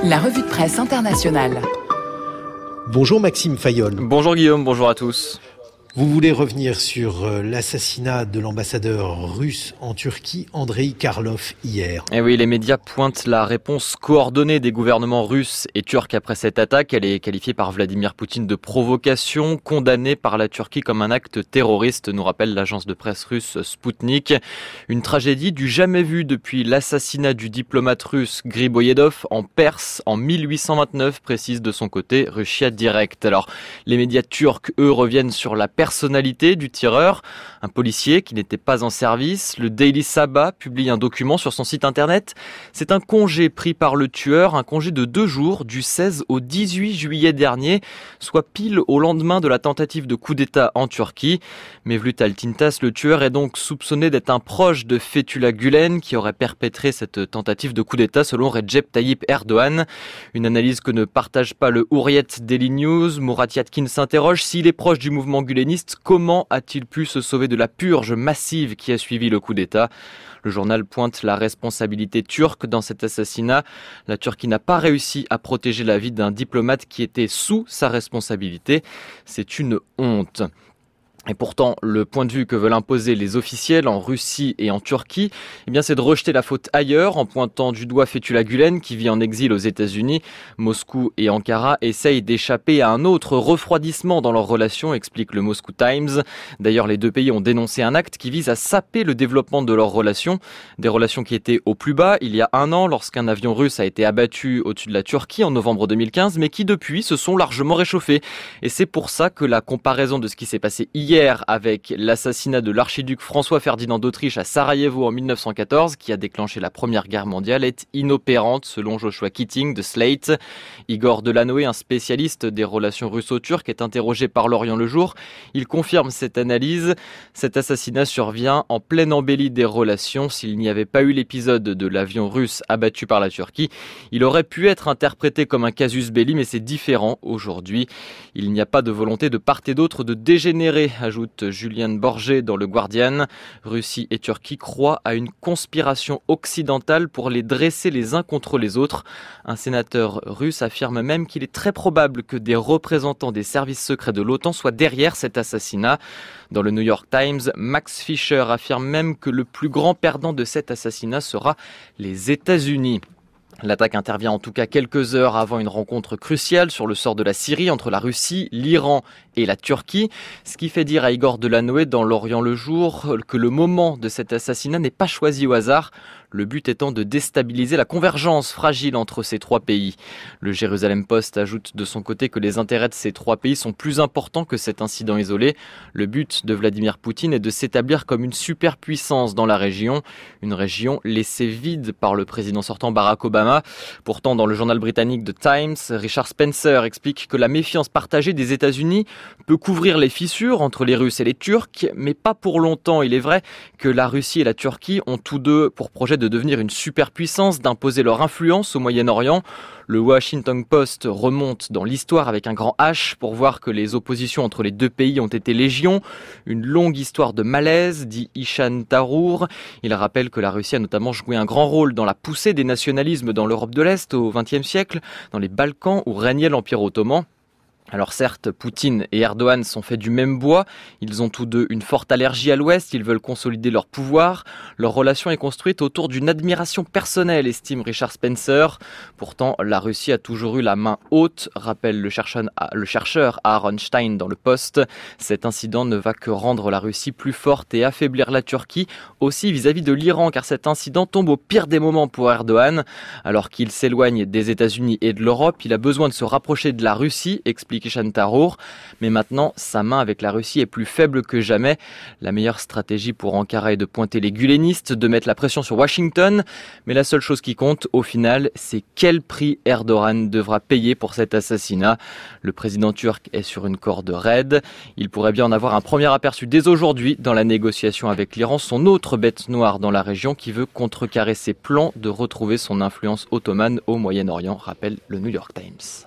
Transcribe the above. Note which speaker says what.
Speaker 1: La revue de presse internationale.
Speaker 2: Bonjour Maxime Fayolle.
Speaker 3: Bonjour Guillaume, bonjour à tous.
Speaker 2: Vous voulez revenir sur l'assassinat de l'ambassadeur russe en Turquie, Andrei Karlov, hier.
Speaker 3: Et oui, les médias pointent la réponse coordonnée des gouvernements russes et turcs après cette attaque. Elle est qualifiée par Vladimir Poutine de provocation, condamnée par la Turquie comme un acte terroriste, nous rappelle l'agence de presse russe Sputnik. Une tragédie du jamais vu depuis l'assassinat du diplomate russe Griboyedov en Perse en 1829, précise de son côté Russia Direct. Alors, les médias turcs, eux, reviennent sur la personnalité du tireur, un policier qui n'était pas en service. Le Daily Sabah publie un document sur son site internet. C'est un congé pris par le tueur, un congé de 2 jours, du 16 au 18 juillet dernier, soit pile au lendemain de la tentative de coup d'État en Turquie. Mevlut Altintas, le tueur, est donc soupçonné d'être un proche de Fethullah Gülen qui aurait perpétré cette tentative de coup d'État selon Recep Tayyip Erdogan. Une analyse que ne partage pas le Hurriyet Daily News. Murat Yatkin s'interroge s'il est proche du mouvement guleniste. Comment a-t-il pu se sauver de la purge massive qui a suivi le coup d'État ? Le journal pointe la responsabilité turque dans cet assassinat. La Turquie n'a pas réussi à protéger la vie d'un diplomate qui était sous sa responsabilité. C'est une honte. Et pourtant, le point de vue que veulent imposer les officiels en Russie et en Turquie, c'est de rejeter la faute ailleurs en pointant du doigt Fethullah Gülen qui vit en exil aux États-Unis. Moscou et Ankara essayent d'échapper à un autre refroidissement dans leurs relations, explique le Moscow Times. D'ailleurs, les deux pays ont dénoncé un acte qui vise à saper le développement de leurs relations. Des relations qui étaient au plus bas il y a 1 an lorsqu'un avion russe a été abattu au-dessus de la Turquie en novembre 2015, mais qui depuis se sont largement réchauffées. Et c'est pour ça que la comparaison de ce qui s'est passé hier avec l'assassinat de l'archiduc François-Ferdinand d'Autriche à Sarajevo en 1914, qui a déclenché la Première Guerre mondiale, est inopérante selon Joshua Keating de Slate. Igor Delanoë, un spécialiste des relations russo-turques, est interrogé par l'Orient le Jour. Il confirme cette analyse. Cet assassinat survient en pleine embellie des relations. S'il n'y avait pas eu l'épisode de l'avion russe abattu par la Turquie, il aurait pu être interprété comme un casus belli, mais c'est différent aujourd'hui. Il n'y a pas de volonté de part et d'autre de dégénérer, ajoute Julian Borget dans le Guardian. Russie et Turquie croient à une conspiration occidentale pour les dresser les uns contre les autres. Un sénateur russe affirme même qu'il est très probable que des représentants des services secrets de l'OTAN soient derrière cet assassinat. Dans le New York Times, Max Fisher affirme même que le plus grand perdant de cet assassinat sera les États-Unis. L'attaque intervient en tout cas quelques heures avant une rencontre cruciale sur le sort de la Syrie entre la Russie, l'Iran et la Turquie. Ce qui fait dire à Igor Delanoë dans l'Orient le Jour que le moment de cet assassinat n'est pas choisi au hasard. Le but étant de déstabiliser la convergence fragile entre ces 3 pays. Le Jérusalem Post ajoute de son côté que les intérêts de ces 3 pays sont plus importants que cet incident isolé. Le but de Vladimir Poutine est de s'établir comme une superpuissance dans la région. Une région laissée vide par le président sortant Barack Obama. Pourtant, dans le journal britannique The Times, Richard Spencer explique que la méfiance partagée des États-Unis peut couvrir les fissures entre les Russes et les Turcs, mais pas pour longtemps. Il est vrai que la Russie et la Turquie ont tous deux pour projet de devenir une superpuissance, d'imposer leur influence au Moyen-Orient. Le Washington Post remonte dans l'histoire avec un grand H pour voir que les oppositions entre les 2 pays ont été légion. Une longue histoire de malaise, dit Ishan Tharour. Il rappelle que la Russie a notamment joué un grand rôle dans la poussée des nationalismes dans l'Europe de l'Est au XXe siècle, dans les Balkans où régnait l'Empire ottoman. Alors certes, Poutine et Erdogan sont faits du même bois, ils ont tous deux une forte allergie à l'Ouest, ils veulent consolider leur pouvoir. Leur relation est construite autour d'une admiration personnelle, estime Richard Spencer. Pourtant, la Russie a toujours eu la main haute, rappelle le chercheur Aaron Stein dans le Post. Cet incident ne va que rendre la Russie plus forte et affaiblir la Turquie, aussi vis-à-vis de l'Iran, car cet incident tombe au pire des moments pour Erdogan. Alors qu'il s'éloigne des États-Unis et de l'Europe, il a besoin de se rapprocher de la Russie, explique Ishan Tharour. Mais maintenant, sa main avec la Russie est plus faible que jamais. La meilleure stratégie pour Ankara est de pointer les gulenistes, de mettre la pression sur Washington. Mais la seule chose qui compte, au final, c'est quel prix Erdogan devra payer pour cet assassinat. Le président turc est sur une corde raide. Il pourrait bien en avoir un premier aperçu dès aujourd'hui dans la négociation avec l'Iran, son autre bête noire dans la région qui veut contrecarrer ses plans de retrouver son influence ottomane au Moyen-Orient, rappelle le New York Times.